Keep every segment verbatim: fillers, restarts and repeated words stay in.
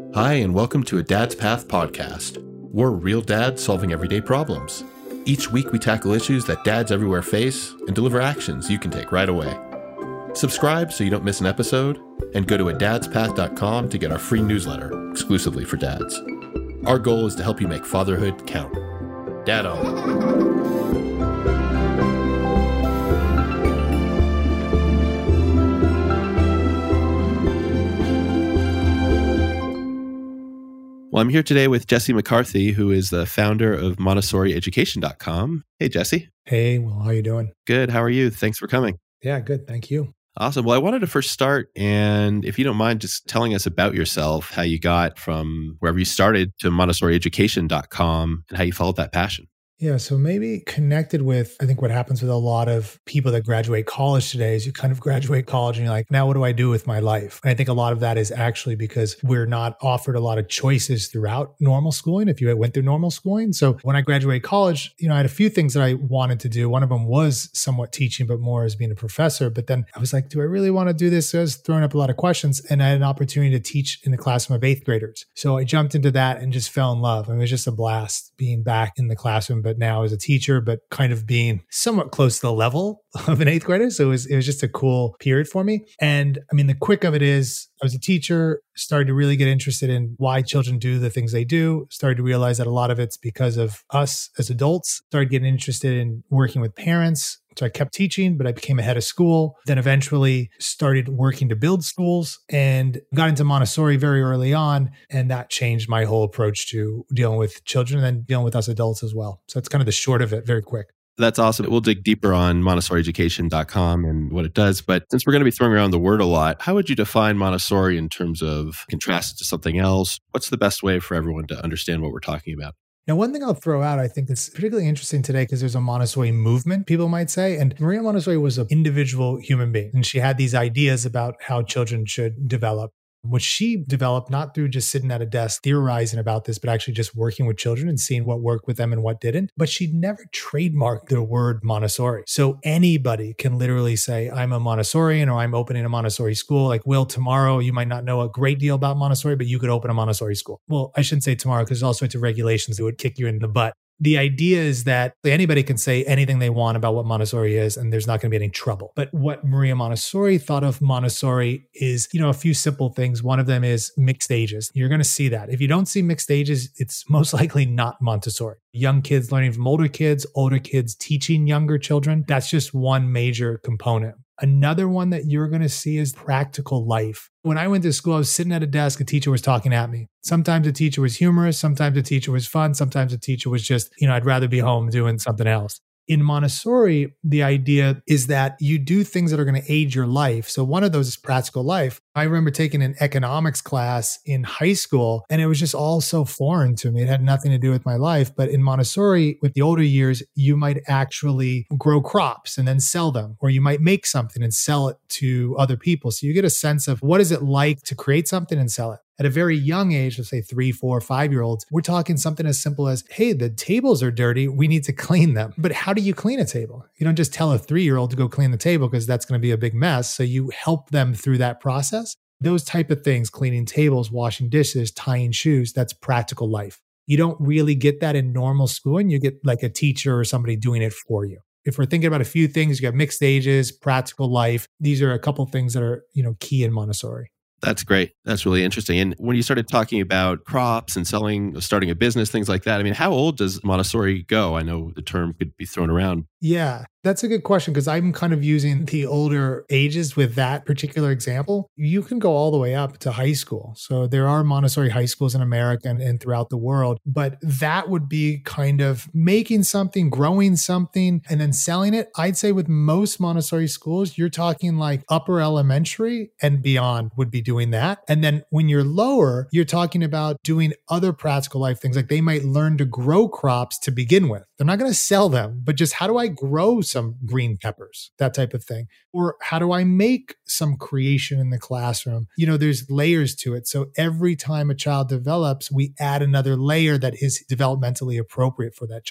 Hi, and welcome to a Dad's Path podcast. We're real dads solving everyday problems. Each week, we tackle issues that dads everywhere face and deliver actions you can take right away. Subscribe so you don't miss an episode, and go to a dads path dot com to get our free newsletter exclusively for dads. Our goal is to help you make fatherhood count. Dad on. Well, I'm here today with Jesse McCarthy, who is the founder of Montessori Education dot com. Hey, Jesse. Hey, well, how are you doing? Good. How are you? Thanks for coming. Yeah, good. Thank you. Awesome. Well, I wanted to first start, and if you don't mind just telling us about yourself, how you got from wherever you started to Montessori Education dot com and how you followed that passion. Yeah, so maybe connected with, I think what happens with a lot of people that graduate college today is you kind of graduate college and you're like, now what do I do with my life? And I think a lot of that is actually because we're not offered a lot of choices throughout normal schooling, if you went through normal schooling. So when I graduated college, you know, I had a few things that I wanted to do. One of them was somewhat teaching, but more as being a professor. But then I was like, do I really want to do this? So I was throwing up a lot of questions, and I had an opportunity to teach in the classroom of eighth graders. So I jumped into that and just fell in love. I mean, it was just a blast being back in the classroom, but now as a teacher, but kind of being somewhat close to the level of an eighth grader. So it was, it was just a cool period for me. And I mean, the quick of it is I was a teacher, started to really get interested in why children do the things they do, started to realize that a lot of it's because of us as adults, started getting interested in working with parents. So I kept teaching, but I became a head of school, then eventually started working to build schools and got into Montessori very early on. And that changed my whole approach to dealing with children and then dealing with us adults as well. So it's kind of the short of it, very quick. That's awesome. We'll dig deeper on Montessori Education dot com and what it does. But since we're going to be throwing around the word a lot, how would you define Montessori in terms of contrast it to something else? What's the best way for everyone to understand what we're talking about? Now, one thing I'll throw out, I think is particularly interesting today because there's a Montessori movement, people might say. And Maria Montessori was an individual human being. And she had these ideas about how children should develop, which she developed not through just sitting at a desk theorizing about this, but actually just working with children and seeing what worked with them and what didn't. But she'd never trademarked the word Montessori. So anybody can literally say, I'm a Montessorian or I'm opening a Montessori school. Like, Will, tomorrow you might not know a great deal about Montessori, but you could open a Montessori school. Well, I shouldn't say tomorrow because there's all sorts of regulations that would kick you in the butt. The idea is that anybody can say anything they want about what Montessori is, and there's not going to be any trouble. But what Maria Montessori thought of Montessori is, you know, a few simple things. One of them is mixed ages. You're going to see that. If you don't see mixed ages, it's most likely not Montessori. Young kids learning from older kids, older kids teaching younger children. That's just one major component. Another one that you're going to see is practical life. When I went to school, I was sitting at a desk, a teacher was talking at me. Sometimes the teacher was humorous, sometimes the teacher was fun, sometimes the teacher was just, you know, I'd rather be home doing something else. In Montessori, the idea is that you do things that are going to aid your life. So one of those is practical life. I remember taking an economics class in high school, and it was just all so foreign to me. It had nothing to do with my life. But in Montessori, with the older years, you might actually grow crops and then sell them, or you might make something and sell it to other people. So you get a sense of what is it like to create something and sell it. At a very young age, let's say three, four, five-year-olds, we're talking something as simple as, hey, the tables are dirty. We need to clean them. But how do you clean a table? You don't just tell a three-year-old to go clean the table because that's going to be a big mess. So you help them through that process. Those type of things, cleaning tables, washing dishes, tying shoes, that's practical life. You don't really get that in normal schooling. You get like a teacher or somebody doing it for you. If we're thinking about a few things, you got mixed ages, practical life. These are a couple of things that are, you know, key in Montessori. That's great. That's really interesting. And when you started talking about crops and selling, starting a business, things like that, I mean, how old does Montessori go? I know the term could be thrown around. Yeah, that's a good question because I'm kind of using the older ages with that particular example. You can go all the way up to high school. So there are Montessori high schools in America and, and throughout the world, but that would be kind of making something, growing something, and then selling it. I'd say with most Montessori schools, you're talking like upper elementary and beyond would be doing that. And then when you're lower, you're talking about doing other practical life things. Like they might learn to grow crops to begin with. They're not going to sell them, but just how do I grow some green peppers, that type of thing? Or how do I make some creation in the classroom? You know, there's layers to it. So every time a child develops, we add another layer that is developmentally appropriate for that child.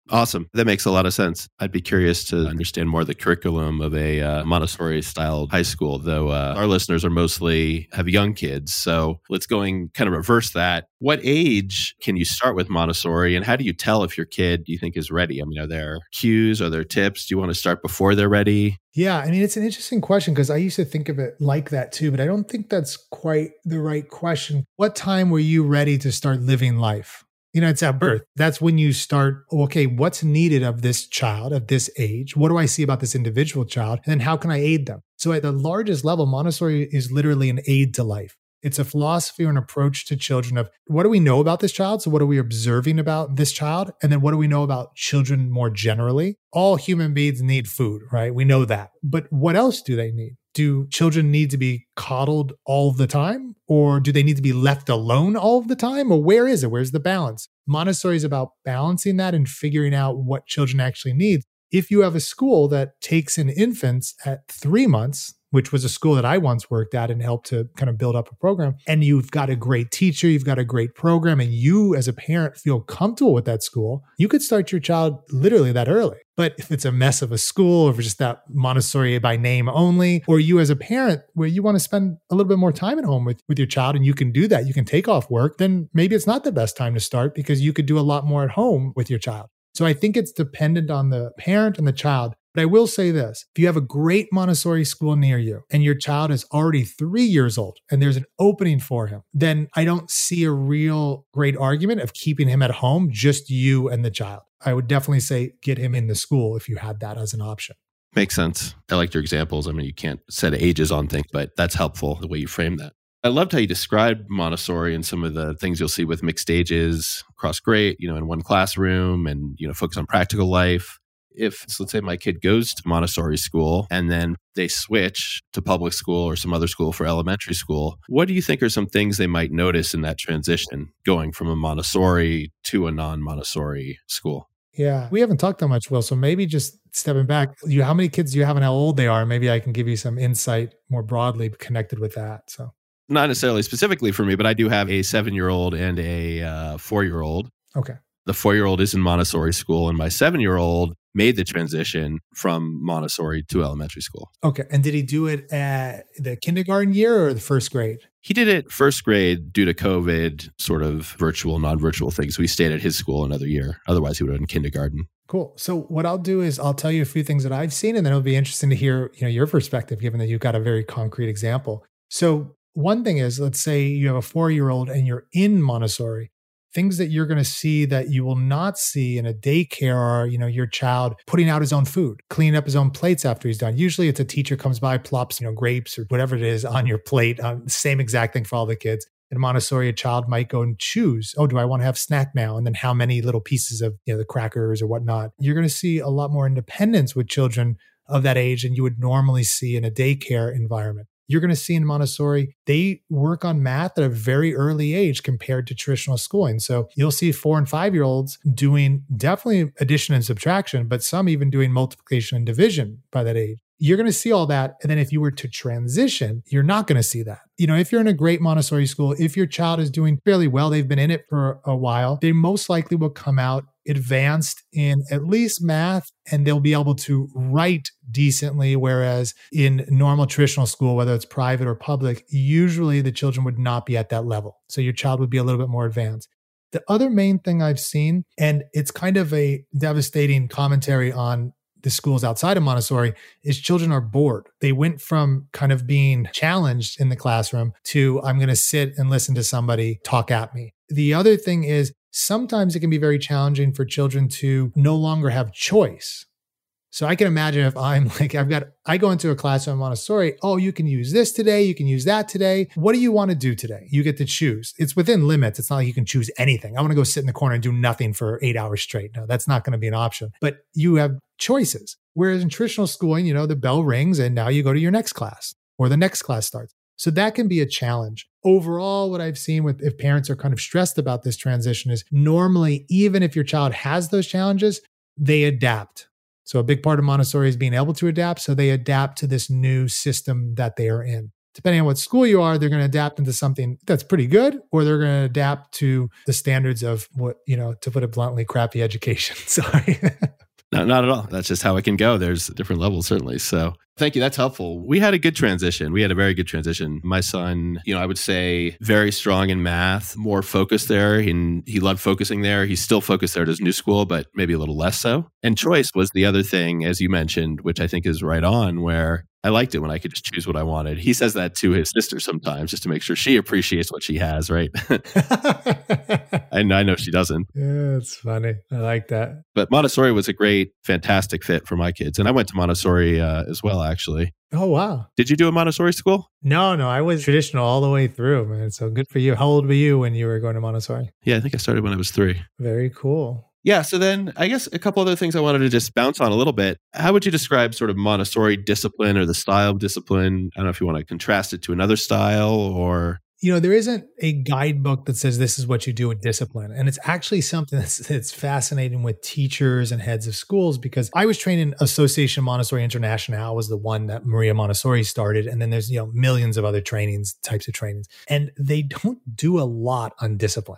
Awesome. That makes a lot of sense. I'd be curious to understand more of the curriculum of a uh, Montessori-styled high school, though uh, our listeners are mostly have young kids. So let's go and kind of reverse that. What age can you start with Montessori, and how do you tell if your kid, you think, is ready? I mean, are there cues? Are there tips? Do you want to start before they're ready? Yeah, I mean, it's an interesting question because I used to think of it like that too, but I don't think that's quite the right question. What time were you ready to start living life? You know, it's at birth. That's when you start, okay, what's needed of this child of this age? What do I see about this individual child? And then how can I aid them? So at the largest level, Montessori is literally an aid to life. It's a philosophy or an approach to children of what do we know about this child? So what are we observing about this child? And then what do we know about children more generally? All human beings need food, right? We know that. But what else do they need? Do children need to be coddled all the time? Or do they need to be left alone all of the time? Or where is it? Where's the balance? Montessori is about balancing that and figuring out what children actually need. If you have a school that takes in infants at three months, which was a school that I once worked at and helped to kind of build up a program, and you've got a great teacher, you've got a great program, and you as a parent feel comfortable with that school, you could start your child literally that early. But if it's a mess of a school, or if it's just that Montessori by name only, or you as a parent where you want to spend a little bit more time at home with, with your child and you can do that, you can take off work, then maybe it's not the best time to start because you could do a lot more at home with your child. So I think it's dependent on the parent and the child. But I will say this, if you have a great Montessori school near you and your child is already three years old and there's an opening for him, then I don't see a real great argument of keeping him at home, just you and the child. I would definitely say get him in the school if you had that as an option. Makes sense. I liked your examples. I mean, you can't set ages on things, but that's helpful the way you frame that. I loved how you described Montessori and some of the things you'll see with mixed ages across grade, you know, in one classroom and, you know, focus on practical life. If, so let's say my kid goes to Montessori school and then they switch to public school or some other school for elementary school, what do you think are some things they might notice in that transition going from a Montessori to a non-Montessori school? Yeah, we haven't talked that much, Will. So maybe just stepping back, you, how many kids do you have and how old they are? Maybe I can give you some insight more broadly connected with that. So not necessarily specifically for me, but I do have a seven-year-old and a uh, four-year-old. Okay. The four-year-old is in Montessori school, and my seven-year-old made the transition from Montessori to elementary school. Okay. And did he do it at the kindergarten year or the first grade? He did it first grade due to COVID, sort of virtual, non-virtual things. So he stayed at his school another year. Otherwise, he would have been in kindergarten. Cool. So what I'll do is I'll tell you a few things that I've seen, and then it'll be interesting to hear, you know, your perspective, given that you've got a very concrete example. So one thing is, let's say you have a four-year-old and you're in Montessori. Things that you're going to see that you will not see in a daycare are, you know, your child putting out his own food, cleaning up his own plates after he's done. Usually it's a teacher comes by, plops, you know, grapes or whatever it is on your plate. Um, same exact thing for all the kids. In Montessori, a child might go and choose, oh, do I want to have snack now? And then how many little pieces of, you know, the crackers or whatnot. You're going to see a lot more independence with children of that age than you would normally see in a daycare environment. You're going to see in Montessori, they work on math at a very early age compared to traditional schooling. So you'll see four and five-year-olds doing definitely addition and subtraction, but some even doing multiplication and division by that age. You're going to see all that. And then if you were to transition, you're not going to see that. You know, if you're in a great Montessori school, if your child is doing fairly well, they've been in it for a while, they most likely will come out advanced in at least math, and they'll be able to write decently. Whereas in normal traditional school, whether it's private or public, usually the children would not be at that level. So your child would be a little bit more advanced. The other main thing I've seen, and it's kind of a devastating commentary on the schools outside of Montessori, is children are bored. They went from kind of being challenged in the classroom to I'm going to sit and listen to somebody talk at me. The other thing is sometimes it can be very challenging for children to no longer have choice. So I can imagine if I'm like, I've got, I go into a classroom in Montessori, oh, you can use this today, you can use that today. What do you want to do today? You get to choose. It's within limits. It's not like you can choose anything. I want to go sit in the corner and do nothing for eight hours straight. No, that's not going to be an option. But you have choices. Whereas in traditional schooling, you know, the bell rings and now you go to your next class or the next class starts. So that can be a challenge. Overall, what I've seen with if parents are kind of stressed about this transition is normally, even if your child has those challenges, they adapt. So a big part of Montessori is being able to adapt. So they adapt to this new system that they are in. depending on what school you are, they're going to adapt into something that's pretty good, or they're going to adapt to the standards of what, you know, to put it bluntly, crappy education. Sorry. No, not at all. That's just how it can go. There's different levels, certainly. So thank you. That's helpful. We had a good transition. We had a very good transition. My son, you know, I would say very strong in math, more focused there. And he loved focusing there. He's still focused there at his new school, but maybe a little less so. And choice was the other thing, as you mentioned, which I think is right on, where I liked it when I could just choose what I wanted. He says that to his sister sometimes just to make sure she appreciates what she has, right? And I know she doesn't. Yeah, it's funny. I like that. But Montessori was a great, fantastic fit for my kids. And I went to Montessori uh, as well, actually. Oh, wow. Did you do a Montessori school? No, no. I was traditional all the way through, man. So good for you. How old were you when you were going to Montessori? Yeah, I think I started when I was three. Very cool. Yeah. So then I guess a couple other things I wanted to just bounce on a little bit. How would you describe sort of Montessori discipline or the style of discipline? I don't know if you want to contrast it to another style or... You know, there isn't a guidebook that says this is what you do with discipline. And it's actually something that's, that's fascinating with teachers and heads of schools, because I was trained in Association Montessori International was the one that Maria Montessori started. And then there's, you know, millions of other trainings, types of trainings, and they don't do a lot on discipline.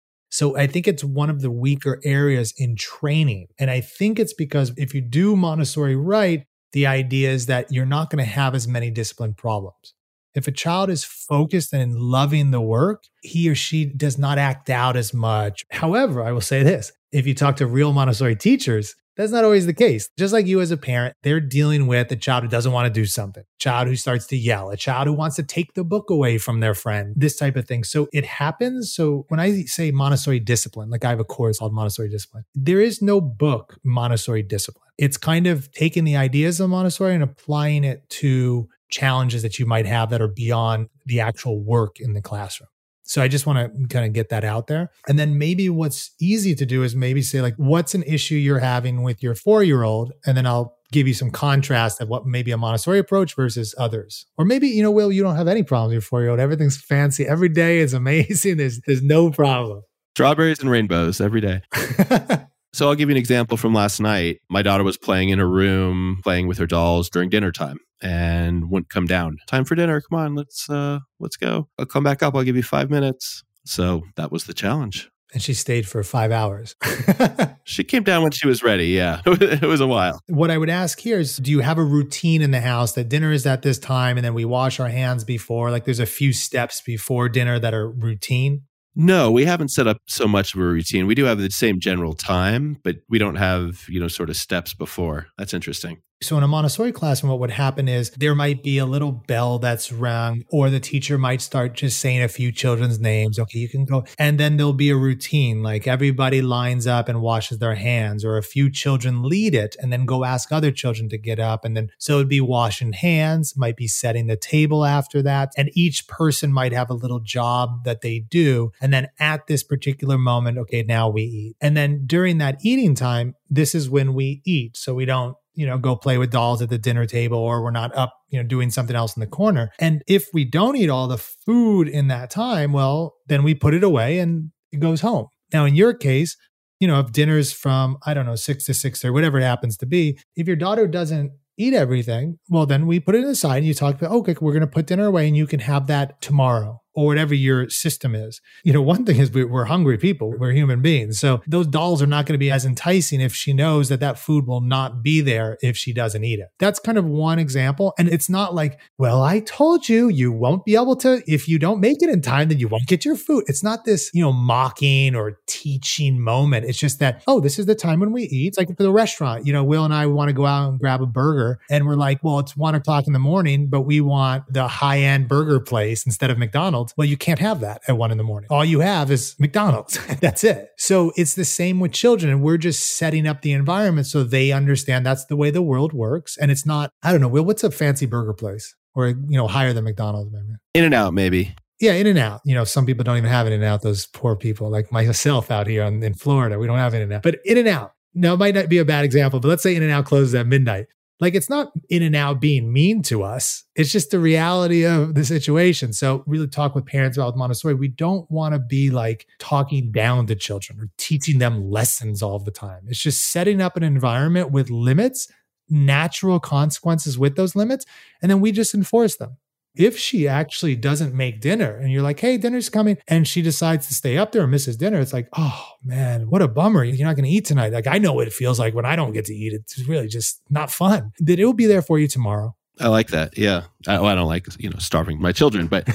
So I think it's one of the weaker areas in training. And I think it's because if you do Montessori right, the idea is that you're not going to have as many discipline problems. If a child is focused and loving the work, he or she does not act out as much. However, I will say this, if you talk to real Montessori teachers, that's not always the case. Just like you as a parent, they're dealing with a child who doesn't want to do something, a child who starts to yell, a child who wants to take the book away from their friend, this type of thing. So it happens. So when I say Montessori discipline, like I have a course called Montessori Discipline, there is no book Montessori discipline. It's kind of taking the ideas of Montessori and applying it to challenges that you might have that are beyond the actual work in the classroom. So I just want to kind of get that out there. And then maybe what's easy to do is maybe say like, what's an issue you're having with your four-year-old? And then I'll give you some contrast of what maybe a Montessori approach versus others. Or maybe, you know, Will, you don't have any problems with your four-year-old. Everything's fancy. Every day is amazing. There's, there's no problem. Strawberries and rainbows every day. So I'll give you an example from last night. My daughter was playing in her room, playing with her dolls during dinner time and wouldn't come down. Time for dinner. Come on, let's uh, let's go. I'll come back up. I'll give you five minutes. So that was the challenge. And she stayed for five hours. She came down when she was ready. Yeah, it was a while. What I would ask here is, do you have a routine in the house that dinner is at this time and then we wash our hands before? Like there's a few steps before dinner that are routine? No, we haven't set up so much of a routine. We do have the same general time, but we don't have, you know, sort of steps before. That's interesting. So in a Montessori classroom, what would happen is there might be a little bell that's rung, or the teacher might start just saying a few children's names. Okay, you can go. And then there'll be a routine, like everybody lines up and washes their hands, or a few children lead it and then go ask other children to get up. And then, so it'd be washing hands, might be setting the table after that. And each person might have a little job that they do. And then at this particular moment, okay, now we eat. And then during that eating time, this is when we eat. So we don't, you know, go play with dolls at the dinner table, or we're not up, you know, doing something else in the corner. And if we don't eat all the food in that time, well, then we put it away and it goes home. Now, in your case, you know, if dinner's from, I don't know, six to six or whatever it happens to be, if your daughter doesn't eat everything, well, then we put it aside and you talk about, okay, we're going to put dinner away and you can have that tomorrow, or whatever your system is. You know, one thing is we, we're hungry people, we're human beings. So those dolls are not going to be as enticing if she knows that that food will not be there if she doesn't eat it. That's kind of one example. And it's not like, well, I told you, you won't be able to, if you don't make it in time, then you won't get your food. It's not this, you know, mocking or teaching moment. It's just that, oh, this is the time when we eat. It's like for the restaurant, you know, Will and I want to go out and grab a burger and we're like, well, it's one o'clock in the morning, but we want the high-end burger place instead of McDonald's. Well, you can't have that at one in the morning. All you have is McDonald's. That's it. So it's the same with children. And we're just setting up the environment so they understand that's the way the world works. And it's not, I don't know, Will, what's a fancy burger place? Or, you know, higher than McDonald's, maybe? In-N-Out, maybe. Yeah, In-N-Out. You know, some people don't even have In-N-Out, those poor people like myself out here in, in Florida. We don't have In-N-Out. But In-N-Out. Now, it might not be a bad example, but let's say In-N-Out closes at midnight. Like, it's not In-N-Out being mean to us. It's just the reality of the situation. So really talk with parents about Montessori. We don't want to be like talking down to children or teaching them lessons all the time. It's just setting up an environment with limits, natural consequences with those limits, and then we just enforce them. If she actually doesn't make dinner and you're like, hey, dinner's coming, and she decides to stay up there and misses dinner, it's like, oh man, what a bummer. You're not going to eat tonight. Like, I know what it feels like when I don't get to eat. It's really just not fun. That it will be there for you tomorrow. I like that. Yeah. I, well, I don't like, you know, starving my children, but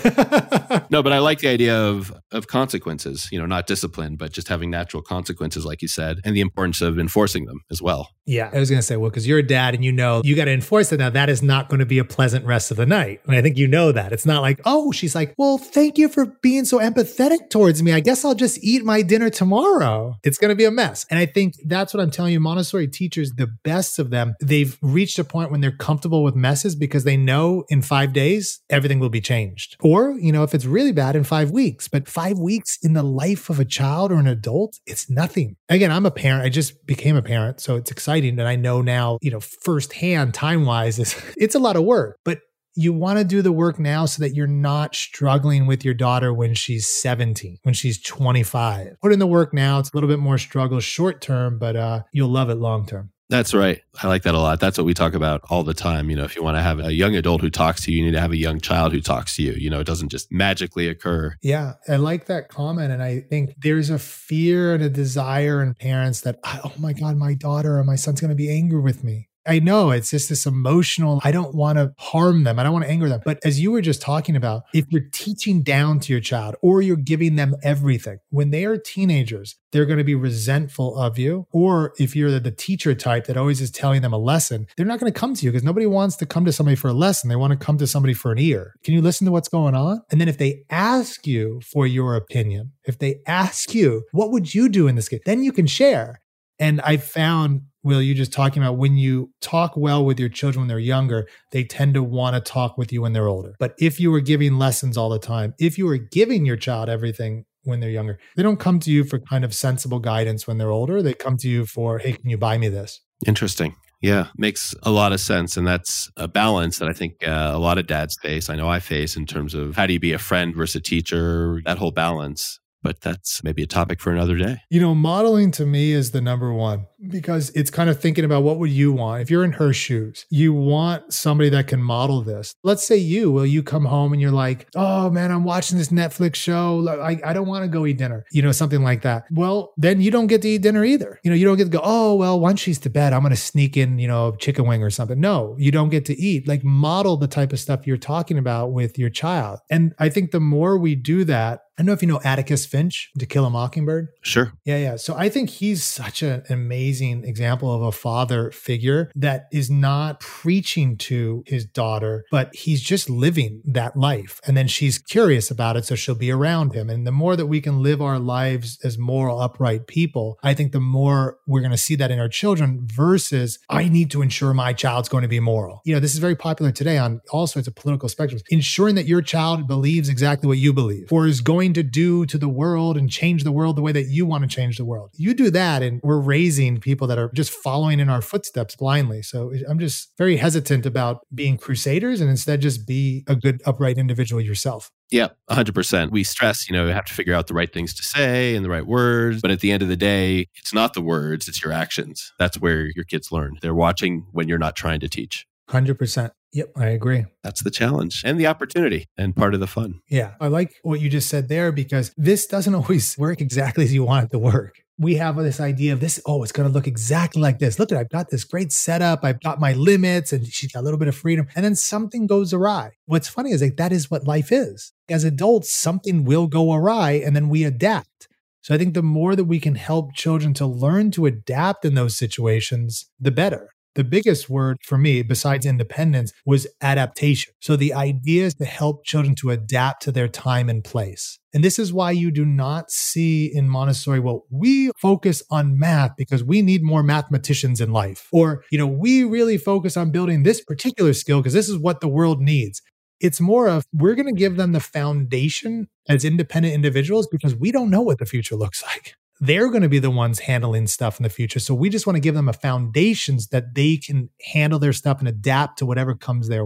no, but I like the idea of, of consequences, you know, not discipline, but just having natural consequences, like you said, and the importance of enforcing them as well. Yeah. I was going to say, well, because you're a dad and you know, you got to enforce it. Now that is not going to be a pleasant rest of the night. And I think you know that. It's not like, oh, she's like, well, thank you for being so empathetic towards me. I guess I'll just eat my dinner tomorrow. It's going to be a mess. And I think that's what I'm telling you. Montessori teachers, the best of them, they've reached a point when they're comfortable with messes because they know in five days, everything will be changed. Or, you know, if it's really bad, in five weeks, but five weeks in the life of a child or an adult, it's nothing. Again, I'm a parent. I just became a parent. So it's exciting. And I know now, you know, firsthand time-wise, it's, it's a lot of work, but you want to do the work now so that you're not struggling with your daughter when she's seventeen, when she's twenty-five. Put in the work now. It's a little bit more struggle short term, but uh, you'll love it long term. That's right. I like that a lot. That's what we talk about all the time. You know, if you want to have a young adult who talks to you, you need to have a young child who talks to you. You know, it doesn't just magically occur. Yeah. I like that comment. And I think there's a fear and a desire in parents that, oh my God, my daughter or my son's going to be angry with me. I know it's just this emotional, I don't want to harm them. I don't want to anger them. But as you were just talking about, if you're teaching down to your child or you're giving them everything, when they are teenagers, they're going to be resentful of you. Or if you're the, the teacher type that always is telling them a lesson, they're not going to come to you because nobody wants to come to somebody for a lesson. They want to come to somebody for an ear. Can you listen to what's going on? And then if they ask you for your opinion, if they ask you, what would you do in this case? Then you can share. And I found, Will, you just talking about when you talk well with your children when they're younger, they tend to want to talk with you when they're older. But if you were giving lessons all the time, if you were giving your child everything when they're younger, they don't come to you for kind of sensible guidance when they're older. They come to you for, hey, can you buy me this? Interesting. Yeah, makes a lot of sense. And that's a balance that I think uh, a lot of dads face. I know I face in terms of how do you be a friend versus a teacher, that whole balance. But that's maybe a topic for another day. You know, modeling to me is the number one because it's kind of thinking about what would you want? If you're in her shoes, you want somebody that can model this. Let's say you, Will, you come home and you're like, oh man, I'm watching this Netflix show. I, I don't want to go eat dinner, you know, something like that. Well, then you don't get to eat dinner either. You know, you don't get to go, oh, well, once she's to bed, I'm going to sneak in, you know, a chicken wing or something. No, you don't get to eat. Like model the type of stuff you're talking about with your child. And I think the more we do that, I don't know if you know Atticus Finch, To Kill a Mockingbird. Sure. Yeah, yeah. So I think he's such an amazing example of a father figure that is not preaching to his daughter, but he's just living that life. And then she's curious about it, so she'll be around him. And the more that we can live our lives as moral, upright people, I think the more we're going to see that in our children versus I need to ensure my child's going to be moral. You know, this is very popular today on all sorts of political spectrums. Ensuring that your child believes exactly what you believe or is going to do to the world and change the world the way that you want to change the world. You do that and we're raising people that are just following in our footsteps blindly. So I'm just very hesitant about being crusaders and instead just be a good, upright individual yourself. Yeah, one hundred percent. We stress, you know, you have to figure out the right things to say and the right words. But at the end of the day, it's not the words, it's your actions. That's where your kids learn. They're watching when you're not trying to teach. one hundred percent. Yep, I agree. That's the challenge and the opportunity and part of the fun. Yeah, I like what you just said there because this doesn't always work exactly as you want it to work. We have this idea of this, oh, it's going to look exactly like this. Look at, I've got this great setup. I've got my limits and she's got a little bit of freedom. And then something goes awry. What's funny is like, that is what life is. As adults, something will go awry and then we adapt. So I think the more that we can help children to learn to adapt in those situations, the better. The biggest word for me, besides independence, was adaptation. So the idea is to help children to adapt to their time and place. And this is why you do not see in Montessori, well, we focus on math because we need more mathematicians in life. Or, you know, we really focus on building this particular skill because this is what the world needs. It's more of, we're going to give them the foundation as independent individuals because we don't know what the future looks like. They're going to be the ones handling stuff in the future. So we just want to give them a foundations that they can handle their stuff and adapt to whatever comes their way.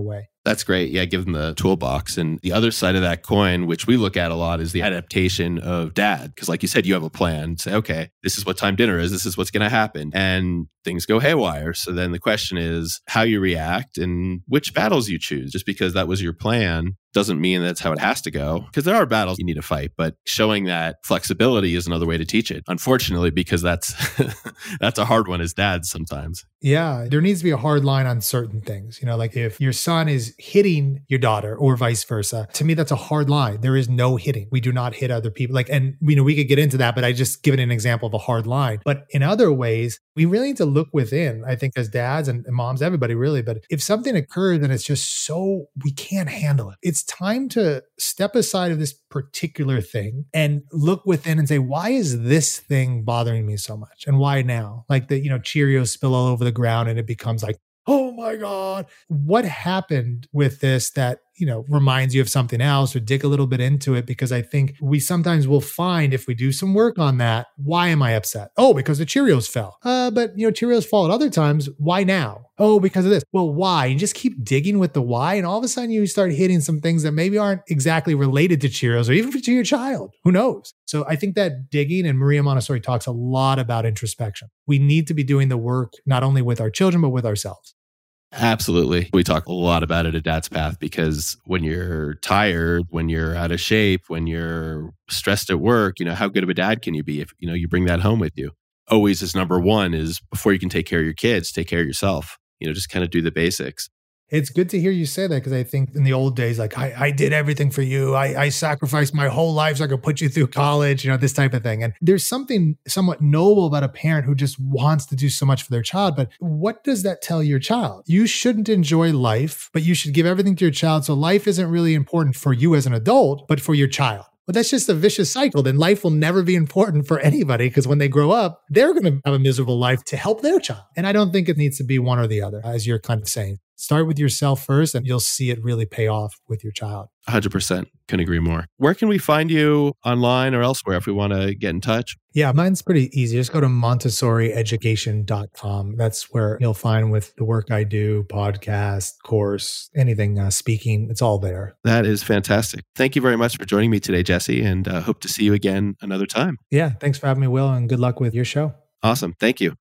That's great. Yeah, give them the toolbox. And the other side of that coin, which we look at a lot, is the adaptation of dad. Because like you said, you have a plan. Say, okay, this is what time dinner is. This is what's going to happen. And things go haywire. So then the question is how you react and which battles you choose. Just because that was your plan doesn't mean that's how it has to go. Because there are battles you need to fight, but showing that flexibility is another way to teach it. Unfortunately, because that's that's a hard one as dads sometimes. Yeah, there needs to be a hard line on certain things. You know, like if your son is hitting your daughter or vice versa, to me, that's a hard line. There is no hitting. We do not hit other people. Like, and you know, we could get into that, but I just given an example of a hard line. But in other ways, we really need to look within, I think, as dads and moms, everybody really. But if something occurs and it's just so, we can't handle it, it's time to step aside of this particular thing and look within and say, why is this thing bothering me so much? And why now? Like the, you know, Cheerios spill all over the ground and it becomes like, oh my God, what happened with this that, you know, reminds you of something else, or dig a little bit into it? Because I think we sometimes will find, if we do some work on that, why am I upset? Oh, because the Cheerios fell. Uh, but, you know, Cheerios fall at other times. Why now? Oh, because of this. Well, why? You just keep digging with the why. And all of a sudden you start hitting some things that maybe aren't exactly related to Cheerios or even to your child. Who knows? So I think that digging, and Maria Montessori talks a lot about introspection. We need to be doing the work, not only with our children, but with ourselves. Absolutely. We talk a lot about it at Dad's Path, because when you're tired, when you're out of shape, when you're stressed at work, you know, how good of a dad can you be if, you know, you bring that home with you? Always is number one is before you can take care of your kids, take care of yourself. You know, just kind of do the basics. It's good to hear you say that, because I think in the old days, like, I, I did everything for you. I, I sacrificed my whole life so I could put you through college, you know, this type of thing. And there's something somewhat noble about a parent who just wants to do so much for their child. But what does that tell your child? You shouldn't enjoy life, but you should give everything to your child. So life isn't really important for you as an adult, but for your child. Well, that's just a vicious cycle. Then life will never be important for anybody, because when they grow up, they're going to have a miserable life to help their child. And I don't think it needs to be one or the other, as you're kind of saying. Start with yourself first, and you'll see it really pay off with your child. one hundred percent. Couldn't agree more. Where can we find you online or elsewhere if we want to get in touch? Yeah, mine's pretty easy. Just go to montessori education dot com. That's where you'll find with the work I do, podcast, course, anything uh, speaking. It's all there. That is fantastic. Thank you very much for joining me today, Jesse, and uh, hope to see you again another time. Yeah, thanks for having me, Will, and good luck with your show. Awesome. Thank you.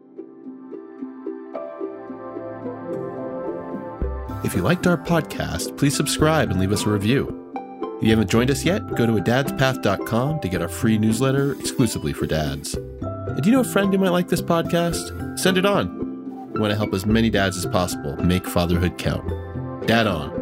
If you liked our podcast, please subscribe and leave us a review. If you haven't joined us yet, go to a dads path dot com to get our free newsletter exclusively for dads. And do you know a friend who might like this podcast? Send it on. We want to help as many dads as possible make fatherhood count. Dad on.